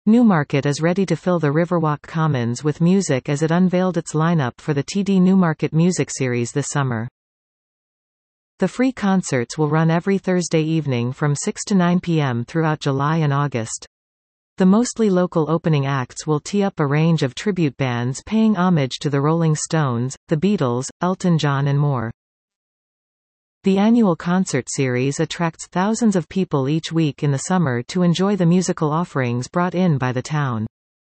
Newmarket is ready to fill the Riverwalk Commons with music as it unveiled its lineup for the TD Newmarket Music Series this summer. The free concerts will run every Thursday evening from 6 to 9 p.m. throughout July and August. The mostly local opening acts will tee up a range of tribute bands paying homage to the Rolling Stones, the Beatles, Elton John and more. The annual concert series attracts thousands of people each week in the summer to enjoy the musical offerings brought in by the town.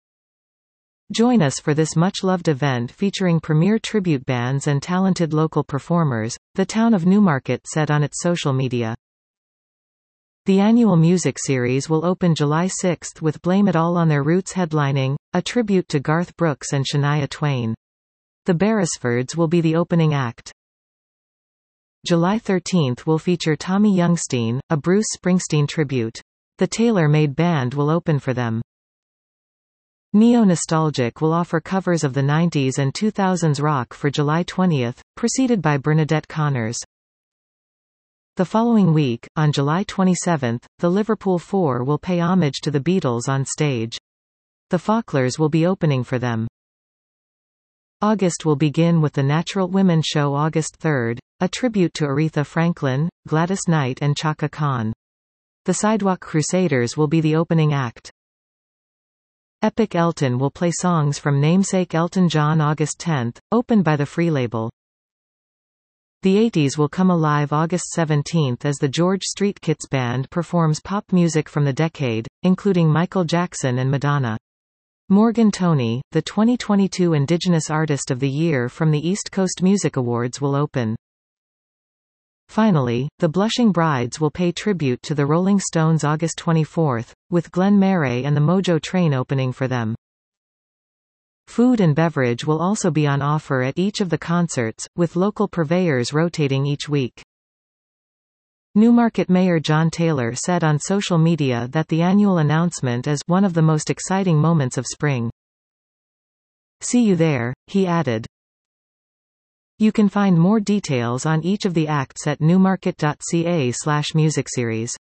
Join us for this much-loved event featuring premier tribute bands and talented local performers, the town of Newmarket said on its social media. The annual music series will open July 6 with Blame It All on Their Roots headlining, a tribute to Garth Brooks and Shania Twain. The Beresfords will be the opening act. July 13 will feature Tommy Youngstein, a Bruce Springsteen tribute. The Tailor-Made Band will open for them. Neo-Nostalgic will offer covers of the 90s and 2000s rock for July 20, preceded by Bernadette Connors. The following week, on July 27, the Liverpool Four will pay homage to the Beatles on stage. The Fawklers will be opening for them. August will begin with the Natural Women Show August 3, a tribute to Aretha Franklin, Gladys Knight and Chaka Khan. The Sidewalk Crusaders will be the opening act. Epic Elton will play songs from namesake Elton John August 10, opened by the Free label. The 80s will come alive August 17 as the George Street Kits Band performs pop music from the decade, including Michael Jackson and Madonna. Morgan Toney, the 2022 Indigenous Artist of the Year from the East Coast Music Awards will open. Finally, the Blushing Brides will pay tribute to the Rolling Stones August 24, with Glenn Murray and the Mojo Train opening for them. Food and beverage will also be on offer at each of the concerts, with local purveyors rotating each week. Newmarket Mayor John Taylor said on social media that the annual announcement is one of the most exciting moments of spring. "See you there," he added. You can find more details on each of the acts at newmarket.ca/musicseries.